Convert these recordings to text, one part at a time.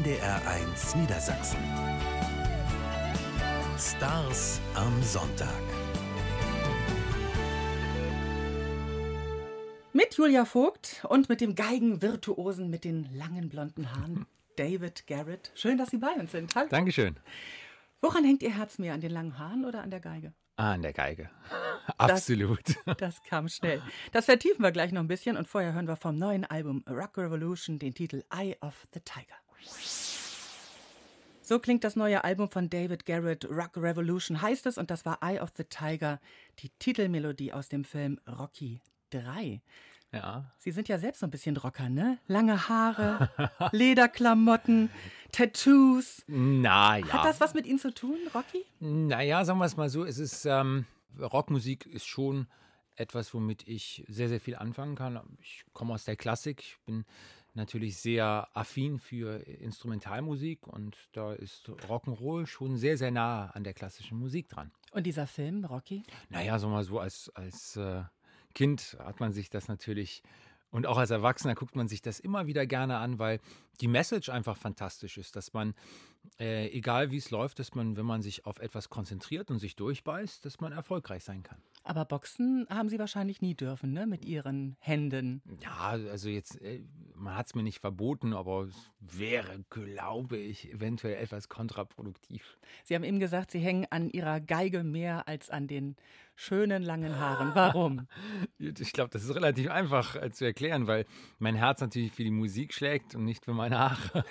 NDR1 Niedersachsen. Stars am Sonntag. Mit Julia Vogt und mit dem Geigenvirtuosen mit den langen blonden Haaren, David Garrett. Schön, dass Sie bei uns sind. Hallo. Dankeschön. Woran hängt Ihr Herz mehr, an den langen Haaren oder an der Geige? An der Geige. Absolut. Das kam schnell. Das vertiefen wir gleich noch ein bisschen und vorher hören wir vom neuen Album Rock Revolution den Titel Eye of the Tiger. So klingt das neue Album von David Garrett, Rock Revolution heißt es, und das war Eye of the Tiger, die Titelmelodie aus dem Film Rocky 3. Ja. Sie sind ja selbst so ein bisschen Rocker, ne? Lange Haare, Lederklamotten, Tattoos. Naja. Hat das was mit Ihnen zu tun, Rocky? Naja, sagen wir es mal so, es ist, Rockmusik ist schon etwas, womit ich sehr, sehr viel anfangen kann. Ich komme aus der Klassik, ich bin natürlich sehr affin für Instrumentalmusik und da ist Rock'n'Roll schon sehr, sehr nah an der klassischen Musik dran. Und dieser Film, Rocky? Naja, sagen wir mal so, als Kind hat man sich das natürlich, und auch als Erwachsener guckt man sich das immer wieder gerne an, weil die Message einfach fantastisch ist, dass man, egal wie es läuft, dass man, wenn man sich auf etwas konzentriert und sich durchbeißt, dass man erfolgreich sein kann. Aber Boxen haben Sie wahrscheinlich nie dürfen, ne? Mit Ihren Händen. Ja, also jetzt, man hat es mir nicht verboten, aber es wäre, glaube ich, eventuell etwas kontraproduktiv. Sie haben eben gesagt, Sie hängen an Ihrer Geige mehr als an den schönen langen Haaren. Warum? Ich glaube, das ist relativ einfach zu erklären, weil mein Herz natürlich für die Musik schlägt und nicht für meine Haare.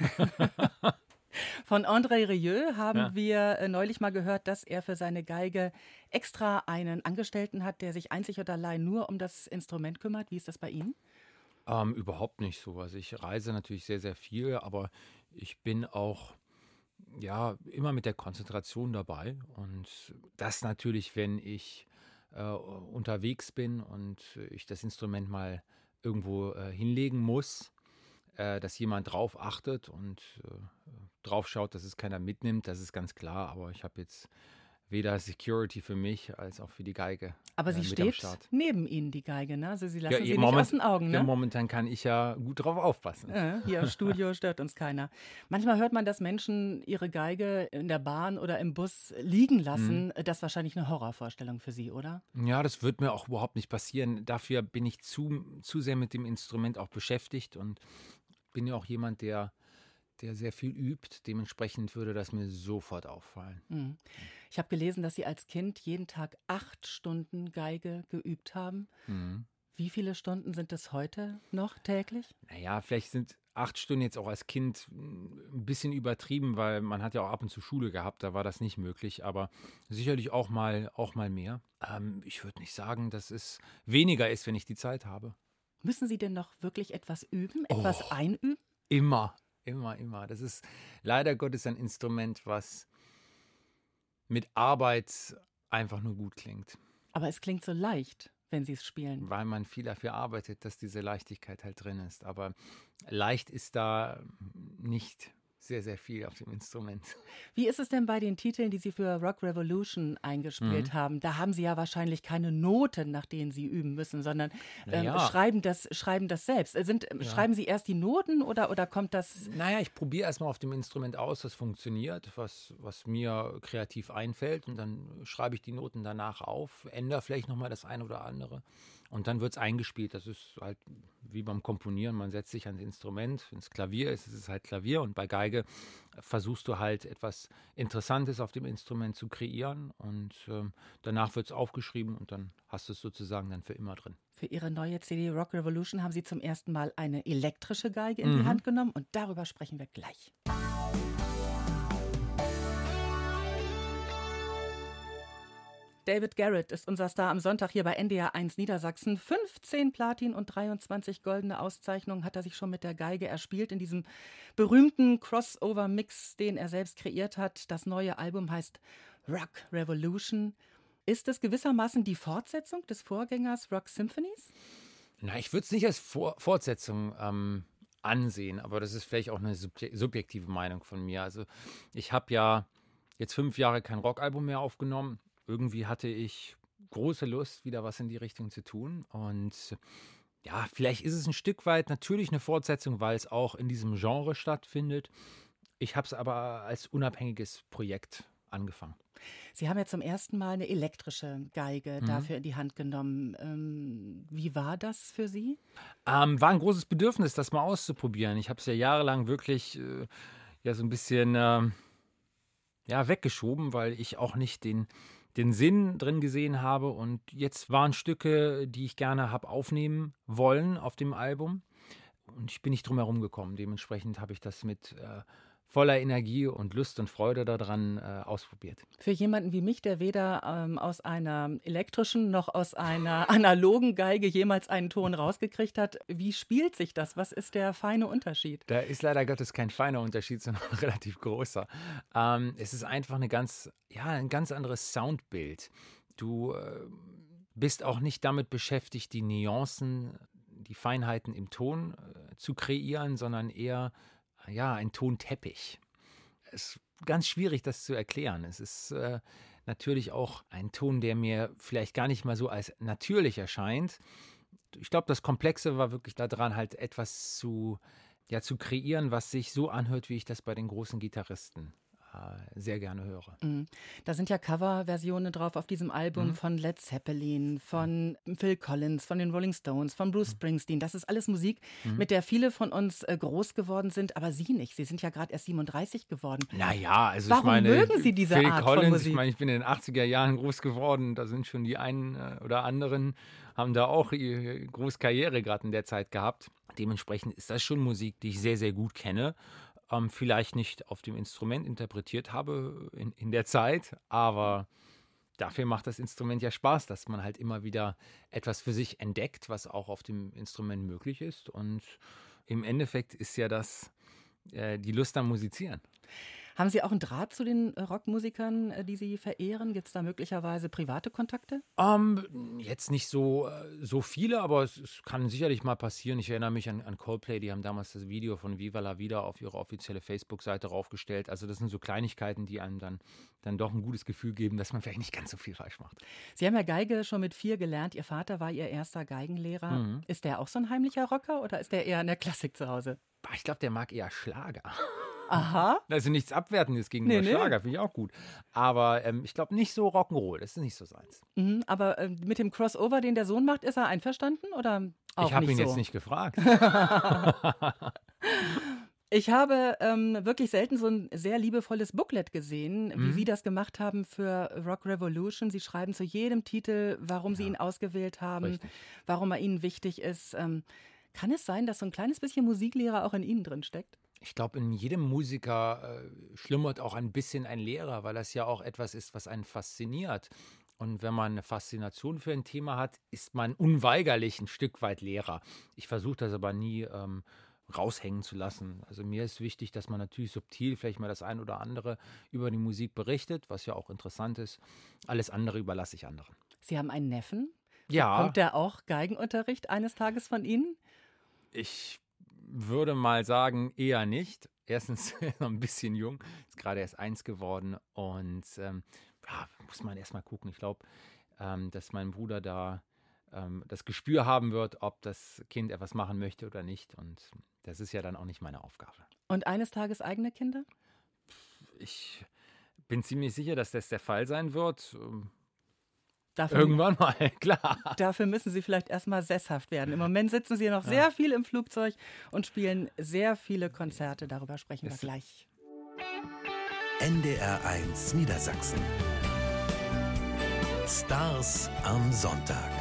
Von André Rieu haben wir neulich mal gehört, dass er für seine Geige extra einen Angestellten hat, der sich einzig und allein nur um das Instrument kümmert. Wie ist das bei Ihnen? Überhaupt nicht so. Also ich reise natürlich sehr, sehr viel, aber ich bin auch immer mit der Konzentration dabei. Und das natürlich, wenn ich unterwegs bin und ich das Instrument mal irgendwo hinlegen muss, dass jemand drauf achtet und drauf schaut, dass es keiner mitnimmt, das ist ganz klar. Aber ich habe jetzt weder Security für mich als auch für die Geige. Aber sie steht neben Ihnen, die Geige, ne? Also Sie lassen sie nicht aus den Augen, ne? Ja, momentan kann ich ja gut drauf aufpassen. Hier im Studio stört uns keiner. Manchmal hört man, dass Menschen ihre Geige in der Bahn oder im Bus liegen lassen. Das ist wahrscheinlich eine Horrorvorstellung für Sie, oder? Ja, das wird mir auch überhaupt nicht passieren. Dafür bin ich zu sehr mit dem Instrument auch beschäftigt und bin ja auch jemand, der sehr viel übt. Dementsprechend würde das mir sofort auffallen. Ich habe gelesen, dass Sie als Kind jeden Tag 8 Stunden Geige geübt haben. Wie viele Stunden sind es heute noch täglich? Naja, vielleicht sind 8 Stunden jetzt auch als Kind ein bisschen übertrieben, weil man hat ja auch ab und zu Schule gehabt, da war das nicht möglich, aber sicherlich auch mal mehr. Ich würde nicht sagen, dass es weniger ist, wenn ich die Zeit habe. Müssen Sie denn noch wirklich etwas üben, etwas einüben? Immer. Das ist leider Gottes ein Instrument, was mit Arbeit einfach nur gut klingt. Aber es klingt so leicht, wenn Sie es spielen. Weil man viel dafür arbeitet, dass diese Leichtigkeit halt drin ist. Aber leicht ist da nicht sehr, sehr viel auf dem Instrument. Wie ist es denn bei den Titeln, die Sie für Rock Revolution eingespielt haben? Da haben Sie ja wahrscheinlich keine Noten, nach denen Sie üben müssen, sondern schreiben das selbst. Schreiben Sie erst die Noten oder kommt das? Naja, ich probiere erstmal auf dem Instrument aus, was funktioniert, was mir kreativ einfällt, und dann schreibe ich die Noten danach auf, ändere vielleicht nochmal das eine oder andere. Und dann wird es eingespielt. Das ist halt wie beim Komponieren. Man setzt sich ans Instrument. Wenn es Klavier ist, ist es halt Klavier. Und bei Geige versuchst du halt etwas Interessantes auf dem Instrument zu kreieren. Und danach wird es aufgeschrieben und dann hast du es sozusagen dann für immer drin. Für Ihre neue CD Rock Revolution haben Sie zum ersten Mal eine elektrische Geige in die Hand genommen. Und darüber sprechen wir gleich. David Garrett ist unser Star am Sonntag hier bei NDR1 Niedersachsen. 15 Platin- und 23 goldene Auszeichnungen hat er sich schon mit der Geige erspielt in diesem berühmten Crossover-Mix, den er selbst kreiert hat. Das neue Album heißt Rock Revolution. Ist es gewissermaßen die Fortsetzung des Vorgängers Rock Symphonies? Na, ich würde es nicht als Fortsetzung ansehen, aber das ist vielleicht auch eine subjektive Meinung von mir. Also ich habe ja jetzt 5 Jahre kein Rockalbum mehr aufgenommen. Irgendwie hatte ich große Lust, wieder was in die Richtung zu tun. Und ja, vielleicht ist es ein Stück weit natürlich eine Fortsetzung, weil es auch in diesem Genre stattfindet. Ich habe es aber als unabhängiges Projekt angefangen. Sie haben ja zum ersten Mal eine elektrische Geige dafür in die Hand genommen. Wie war das für Sie? War ein großes Bedürfnis, das mal auszuprobieren. Ich habe es ja jahrelang wirklich ja so ein bisschen weggeschoben, weil ich auch nicht den Sinn drin gesehen habe. Und jetzt waren Stücke, die ich gerne habe aufnehmen wollen auf dem Album. Und ich bin nicht drum herum gekommen. Dementsprechend habe ich das mit voller Energie und Lust und Freude daran ausprobiert. Für jemanden wie mich, der weder aus einer elektrischen noch aus einer analogen Geige jemals einen Ton rausgekriegt hat, wie spielt sich das? Was ist der feine Unterschied? Da ist leider Gottes kein feiner Unterschied, sondern ein relativ großer. Es ist einfach ein ganz anderes Soundbild. Du bist auch nicht damit beschäftigt, die Nuancen, die Feinheiten im Ton zu kreieren, sondern eher ein Tonteppich. Es ist ganz schwierig, das zu erklären. Es ist natürlich auch ein Ton, der mir vielleicht gar nicht mal so als natürlich erscheint. Ich glaube, das Komplexe war wirklich daran, halt etwas zu kreieren, was sich so anhört, wie ich das bei den großen Gitarristen sehr gerne höre. Da sind ja Coverversionen drauf auf diesem Album von Led Zeppelin, von Phil Collins, von den Rolling Stones, von Bruce Springsteen. Das ist alles Musik, mit der viele von uns groß geworden sind, aber Sie nicht. Sie sind ja gerade erst 37 geworden. Naja, also Warum ich meine, mögen Sie diese Phil Art Collins, von Musik? Ich meine, ich bin in den 80er Jahren groß geworden. Da sind schon die einen oder anderen, haben da auch ihre große Karriere gerade in der Zeit gehabt. Dementsprechend ist das schon Musik, die ich sehr, sehr gut kenne. Vielleicht nicht auf dem Instrument interpretiert habe in der Zeit, aber dafür macht das Instrument ja Spaß, dass man halt immer wieder etwas für sich entdeckt, was auch auf dem Instrument möglich ist. Und im Endeffekt ist ja das die Lust am Musizieren. Haben Sie auch einen Draht zu den Rockmusikern, die Sie verehren? Gibt es da möglicherweise private Kontakte? Jetzt nicht so viele, aber es kann sicherlich mal passieren. Ich erinnere mich an Coldplay, die haben damals das Video von Viva la Vida auf ihre offizielle Facebook-Seite raufgestellt. Also das sind so Kleinigkeiten, die einem dann doch ein gutes Gefühl geben, dass man vielleicht nicht ganz so viel falsch macht. Sie haben ja Geige schon mit 4 gelernt. Ihr Vater war Ihr erster Geigenlehrer. Ist der auch so ein heimlicher Rocker oder ist der eher in der Klassik zu Hause? Ich glaube, der mag eher Schlager. Aha. Also nichts Abwertendes gegenüber Schlager, finde ich auch gut. Aber ich glaube nicht so Rock'n'Roll, das ist nicht so seins. Aber mit dem Crossover, den der Sohn macht, ist er einverstanden oder auch Ich habe ihn so? jetzt nicht gefragt. Ich habe wirklich selten so ein sehr liebevolles Booklet gesehen, wie Sie das gemacht haben für Rock Revolution. Sie schreiben zu jedem Titel, warum Sie ihn ausgewählt haben, Richtig. warum er Ihnen wichtig ist. Kann es sein, dass so ein kleines bisschen Musiklehrer auch in Ihnen drin steckt? Ich glaube, in jedem Musiker schlummert auch ein bisschen ein Lehrer, weil das ja auch etwas ist, was einen fasziniert. Und wenn man eine Faszination für ein Thema hat, ist man unweigerlich ein Stück weit Lehrer. Ich versuche das aber nie raushängen zu lassen. Also mir ist wichtig, dass man natürlich subtil vielleicht mal das ein oder andere über die Musik berichtet, was ja auch interessant ist. Alles andere überlasse ich anderen. Sie haben einen Neffen? Ja. Bekommt der auch Geigenunterricht eines Tages von Ihnen? Ich würde mal sagen, eher nicht. Erstens noch ein bisschen jung, ist gerade erst 1 geworden und muss man erst mal gucken. Ich glaube, dass mein Bruder da das Gespür haben wird, ob das Kind etwas machen möchte oder nicht. Und das ist ja dann auch nicht meine Aufgabe. Und eines Tages eigene Kinder? Ich bin ziemlich sicher, dass das der Fall sein wird. Dafür, Irgendwann mal, klar. dafür müssen Sie vielleicht erstmal sesshaft werden. Im Moment sitzen Sie noch sehr viel im Flugzeug und spielen sehr viele Konzerte. Darüber sprechen wir gleich. NDR1 Niedersachsen. Stars am Sonntag.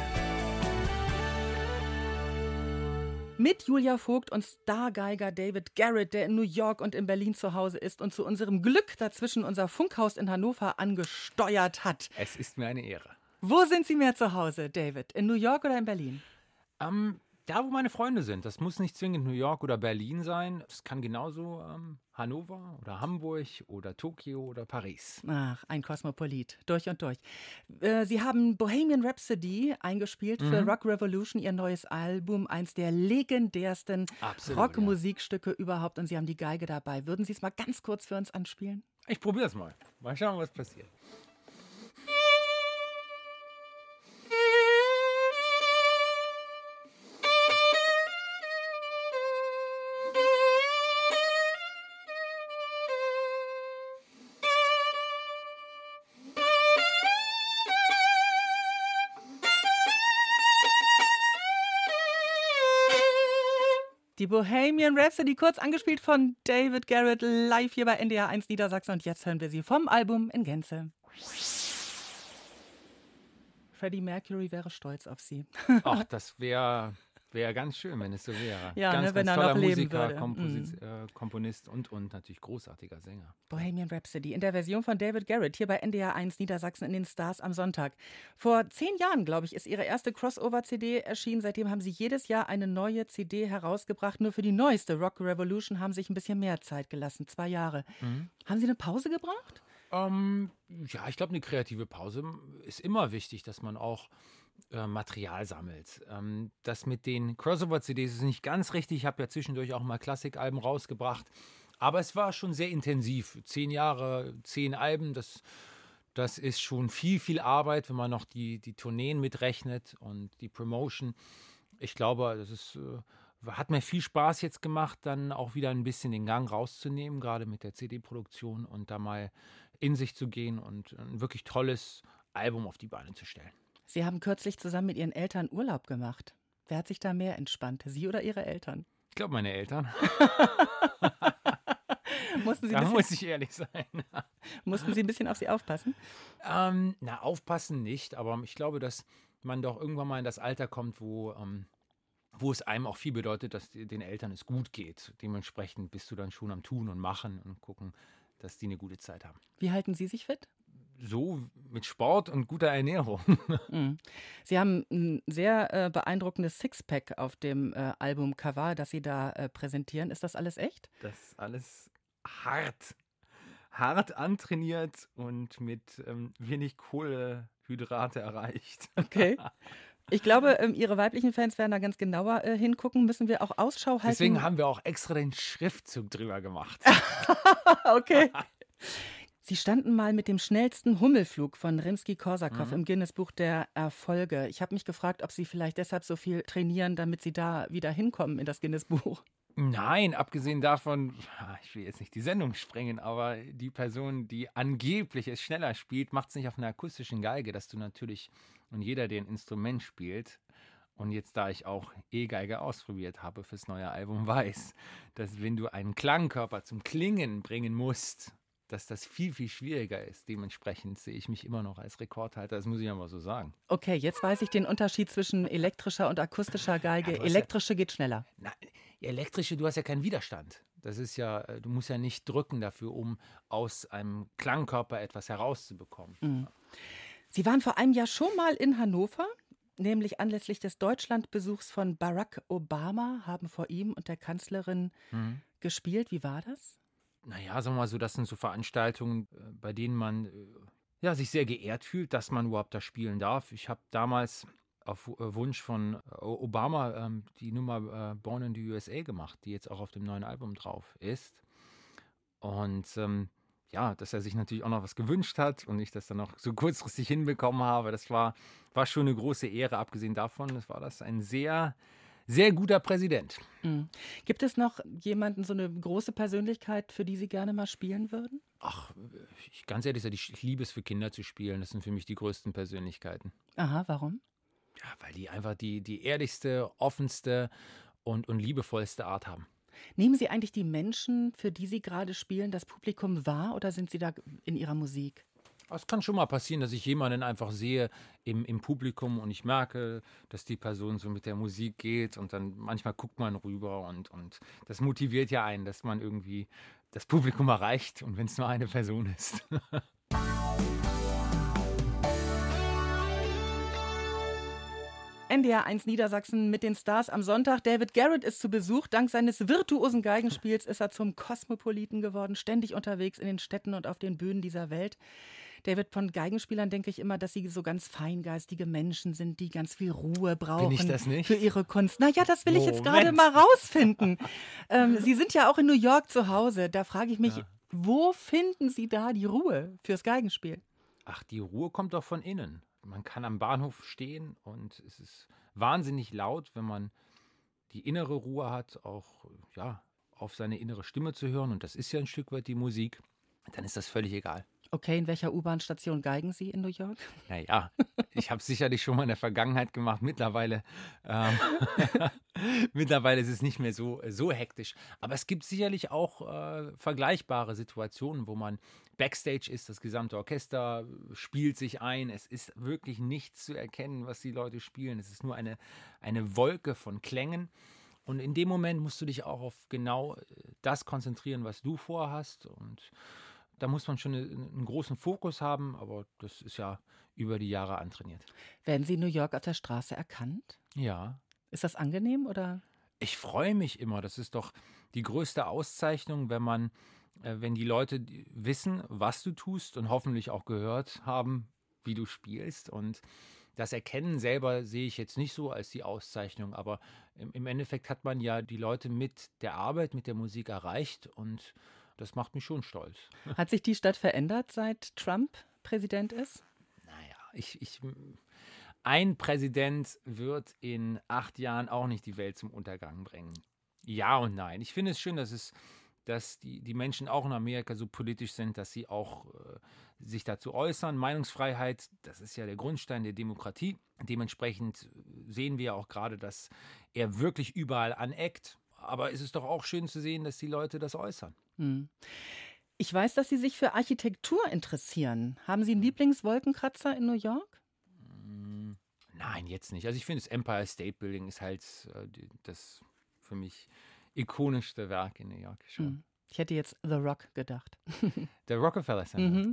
Mit Julia Vogt und Stargeiger David Garrett, der in New York und in Berlin zu Hause ist und zu unserem Glück dazwischen unser Funkhaus in Hannover angesteuert hat. Es ist mir eine Ehre. Wo sind Sie mehr zu Hause, David? In New York oder in Berlin? Da, wo meine Freunde sind. Das muss nicht zwingend New York oder Berlin sein. Es kann genauso Hannover oder Hamburg oder Tokio oder Paris. Ach, ein Kosmopolit, durch und durch. Sie haben Bohemian Rhapsody eingespielt für Rock Revolution, Ihr neues Album, eins der legendärsten Rockmusikstücke überhaupt. Und Sie haben die Geige dabei. Würden Sie es mal ganz kurz für uns anspielen? Ich probiere es mal. Mal schauen, was passiert. Die Bohemian Rhapsody, kurz angespielt von David Garrett, live hier bei NDR 1 Niedersachsen. Und jetzt hören wir sie vom Album in Gänze. Freddie Mercury wäre stolz auf sie. Ach, das wäre ganz schön, wenn es so wäre. Ja, ganz, ne, wenn ganz er toller noch leben Musiker, würde. Komponist und natürlich großartiger Sänger. Bohemian Rhapsody in der Version von David Garrett hier bei NDR 1 Niedersachsen in den Stars am Sonntag. Vor 10 Jahren, glaube ich, ist ihre erste Crossover-CD erschienen. Seitdem haben sie jedes Jahr eine neue CD herausgebracht. Nur für die neueste Rock Revolution haben sie sich ein bisschen mehr Zeit gelassen, 2 Jahre. Haben Sie eine Pause gebraucht? Ja, ich glaube, eine kreative Pause ist immer wichtig, dass man auch Material sammelt. Das mit den Crossover-CDs ist nicht ganz richtig. Ich habe ja zwischendurch auch mal Klassikalben rausgebracht. Aber es war schon sehr intensiv. 10 Jahre, 10 Alben, das ist schon viel Arbeit, wenn man noch die Tourneen mitrechnet und die Promotion. Ich glaube, hat mir viel Spaß jetzt gemacht, dann auch wieder ein bisschen den Gang rauszunehmen, gerade mit der CD-Produktion und da mal in sich zu gehen und ein wirklich tolles Album auf die Beine zu stellen. Sie haben kürzlich zusammen mit Ihren Eltern Urlaub gemacht. Wer hat sich da mehr entspannt, Sie oder Ihre Eltern? Ich glaube, meine Eltern. Muss ich ehrlich sein. Mussten Sie ein bisschen auf Sie aufpassen? Aufpassen nicht, aber ich glaube, dass man doch irgendwann mal in das Alter kommt, wo es einem auch viel bedeutet, dass den Eltern es gut geht. Dementsprechend bist du dann schon am Tun und Machen und gucken, dass die eine gute Zeit haben. Wie halten Sie sich fit? So mit Sport und guter Ernährung. Sie haben ein sehr beeindruckendes Sixpack auf dem Albumcover, das Sie da präsentieren. Ist das alles echt? Das ist alles hart antrainiert und mit wenig Kohlenhydrate erreicht. Okay. Ich glaube, Ihre weiblichen Fans werden da ganz genauer hingucken. Müssen wir auch Ausschau halten? Deswegen haben wir auch extra den Schriftzug drüber gemacht. Okay. Sie standen mal mit dem schnellsten Hummelflug von Rimski-Korsakow im Guinness-Buch der Erfolge. Ich habe mich gefragt, ob Sie vielleicht deshalb so viel trainieren, damit Sie da wieder hinkommen in das Guinness-Buch. Nein, abgesehen davon, ich will jetzt nicht die Sendung sprengen, aber die Person, die angeblich es schneller spielt, macht es nicht auf einer akustischen Geige, dass du natürlich, und jeder, der ein Instrument spielt, und jetzt, da ich auch E-Geige ausprobiert habe fürs neue Album, weiß, dass wenn du einen Klangkörper zum Klingen bringen musst, dass das viel schwieriger ist. Dementsprechend sehe ich mich immer noch als Rekordhalter, das muss ich aber so sagen. Okay, jetzt weiß ich den Unterschied zwischen elektrischer und akustischer Geige. Ja, elektrische geht schneller. Elektrische, du hast ja keinen Widerstand. Das ist ja, du musst ja nicht drücken dafür, um aus einem Klangkörper etwas herauszubekommen. Sie waren vor einem Jahr schon mal in Hannover, nämlich anlässlich des Deutschlandbesuchs von Barack Obama, haben vor ihm und der Kanzlerin gespielt. Wie war das? Naja, sagen wir mal so, das sind so Veranstaltungen, bei denen man sich sehr geehrt fühlt, dass man überhaupt da spielen darf. Ich habe damals auf Wunsch von Obama die Nummer Born in the USA gemacht, die jetzt auch auf dem neuen Album drauf ist. Und dass er sich natürlich auch noch was gewünscht hat und ich das dann noch so kurzfristig hinbekommen habe, das war schon eine große Ehre. Abgesehen davon, war das ein sehr, sehr guter Präsident. Gibt es noch jemanden, so eine große Persönlichkeit, für die Sie gerne mal spielen würden? Ach, ganz ehrlich, ich liebe es, für Kinder zu spielen. Das sind für mich die größten Persönlichkeiten. Aha, warum? Ja, weil die einfach die ehrlichste, offenste und liebevollste Art haben. Nehmen Sie eigentlich die Menschen, für die Sie gerade spielen, das Publikum wahr oder sind Sie da in Ihrer Musik? Es kann schon mal passieren, dass ich jemanden einfach sehe im Publikum und ich merke, dass die Person so mit der Musik geht und dann manchmal guckt man rüber und das motiviert ja einen, dass man irgendwie das Publikum erreicht und wenn es nur eine Person ist. NDR 1 Niedersachsen mit den Stars am Sonntag. David Garrett ist zu Besuch. Dank seines virtuosen Geigenspiels ist er zum Kosmopoliten geworden, ständig unterwegs in den Städten und auf den Bühnen dieser Welt. David, von Geigenspielern denke ich immer, dass sie so ganz feingeistige Menschen sind, die ganz viel Ruhe brauchen. Bin ich das nicht? Für ihre Kunst. Naja, das will ich jetzt gerade mal rausfinden. Sie sind ja auch in New York zu Hause. Da frage ich mich, wo finden Sie da die Ruhe fürs Geigenspiel? Ach, die Ruhe kommt doch von innen. Man kann am Bahnhof stehen und es ist wahnsinnig laut, wenn man die innere Ruhe hat, auch auf seine innere Stimme zu hören. Und das ist ja ein Stück weit die Musik. Dann ist das völlig egal. Okay, in welcher U-Bahn-Station geigen Sie in New York? Naja, Ich habe es sicherlich schon mal in der Vergangenheit gemacht. Mittlerweile ist es nicht mehr so hektisch. Aber es gibt sicherlich auch vergleichbare Situationen, wo man Backstage ist, das gesamte Orchester spielt sich ein. Es ist wirklich nichts zu erkennen, was die Leute spielen. Es ist nur eine Wolke von Klängen. Und in dem Moment musst du dich auch auf genau das konzentrieren, was du vorhast. Und da muss man schon einen großen Fokus haben, aber das ist ja über die Jahre antrainiert. Werden Sie in New York auf der Straße erkannt? Ja. Ist das angenehm oder? Ich freue mich immer. Das ist doch die größte Auszeichnung, wenn die Leute wissen, was du tust und hoffentlich auch gehört haben, wie du spielst. Und das Erkennen selber sehe ich jetzt nicht so als die Auszeichnung, aber im Endeffekt hat man ja die Leute mit der Arbeit, mit der Musik erreicht und das macht mich schon stolz. Hat sich die Stadt verändert, seit Trump Präsident ist? Naja, ein Präsident wird in 8 Jahren auch nicht die Welt zum Untergang bringen. Ja und nein. Ich finde es schön, dass die Menschen auch in Amerika so politisch sind, dass sie auch sich dazu äußern. Meinungsfreiheit, das ist ja der Grundstein der Demokratie. Dementsprechend sehen wir auch gerade, dass er wirklich überall aneckt. Aber es ist doch auch schön zu sehen, dass die Leute das äußern. Ich weiß, dass Sie sich für Architektur interessieren. Haben Sie einen Lieblingswolkenkratzer in New York? Nein, jetzt nicht. Also ich finde, das Empire State Building ist halt das für mich ikonischste Werk in New York schon. Ich hätte jetzt The Rock gedacht. Der Rockefeller Center.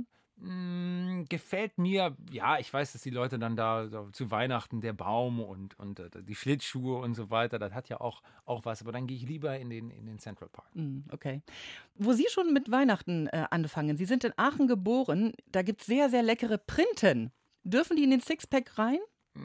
Gefällt mir, ja, ich weiß, dass die Leute dann da so zu Weihnachten der Baum und die Schlittschuhe und so weiter, das hat ja auch was, aber dann gehe ich lieber in den Central Park. Okay. Wo Sie schon mit Weihnachten anfangen, Sie sind in Aachen geboren, da gibt es sehr, sehr leckere Printen. Dürfen die in den Sixpack rein?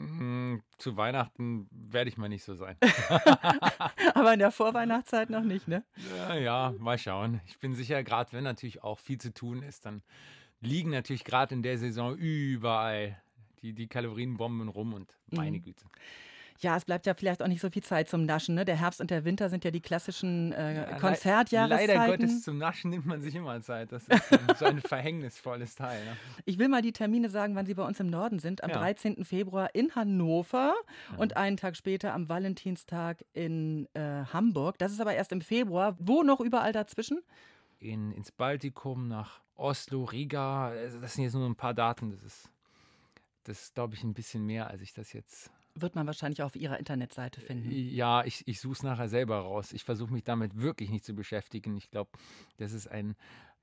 Zu Weihnachten werde ich mal nicht so sein. Aber in der Vorweihnachtszeit noch nicht, ne? Ja, mal schauen. Ich bin sicher, gerade wenn natürlich auch viel zu tun ist, dann liegen natürlich gerade in der Saison überall die Kalorienbomben rum und meine Güte. Ja, es bleibt ja vielleicht auch nicht so viel Zeit zum Naschen. Ne? Der Herbst und der Winter sind ja die klassischen Konzertjahreszeiten. Leider Gottes, zum Naschen nimmt man sich immer Zeit. Das ist so ein verhängnisvolles Teil. Ne? Ich will mal die Termine sagen, wann Sie bei uns im Norden sind. Am 13. Februar in Hannover und einen Tag später am Valentinstag in Hamburg. Das ist aber erst im Februar. Wo noch überall dazwischen? Ins Baltikum, nach Oslo, Riga. Das sind jetzt nur ein paar Daten. Das ist, glaube ich, ein bisschen mehr, als ich das jetzt... Wird man wahrscheinlich auch auf Ihrer Internetseite finden. Ja, ich suche es nachher selber raus. Ich versuche mich damit wirklich nicht zu beschäftigen. Ich glaube, das ist eine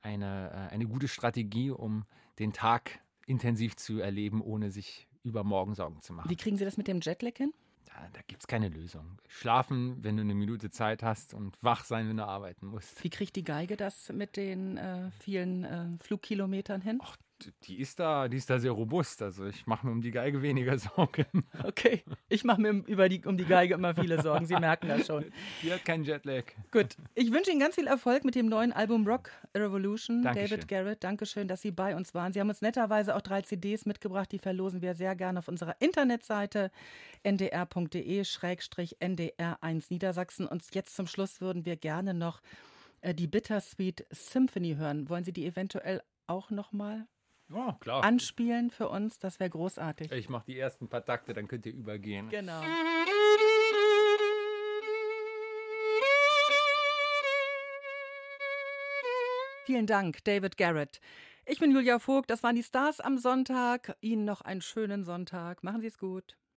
gute Strategie, um den Tag intensiv zu erleben, ohne sich über morgen Sorgen zu machen. Wie kriegen Sie das mit dem Jetlag hin? Da gibt es keine Lösung. Schlafen, wenn du eine Minute Zeit hast und wach sein, wenn du arbeiten musst. Wie kriegt die Geige das mit den vielen Flugkilometern hin? Ach, die ist da sehr robust. Also ich mache mir um die Geige weniger Sorgen. Okay, ich mache mir um die Geige immer viele Sorgen. Sie merken das schon. Die hat keinen Jetlag. Gut, ich wünsche Ihnen ganz viel Erfolg mit dem neuen Album Rock Revolution. Dankeschön. David Garrett, dankeschön, dass Sie bei uns waren. Sie haben uns netterweise auch 3 CDs mitgebracht. Die verlosen wir sehr gerne auf unserer Internetseite ndr.de/ndr1 Niedersachsen. Und jetzt zum Schluss würden wir gerne noch die Bittersweet Symphony hören. Wollen Sie die eventuell auch noch mal anspielen für uns? Das wäre großartig. Ich mache die ersten paar Takte, dann könnt ihr übergehen. Genau. Vielen Dank, David Garrett. Ich bin Julia Vogt, das waren die Stars am Sonntag. Ihnen noch einen schönen Sonntag. Machen Sie es gut.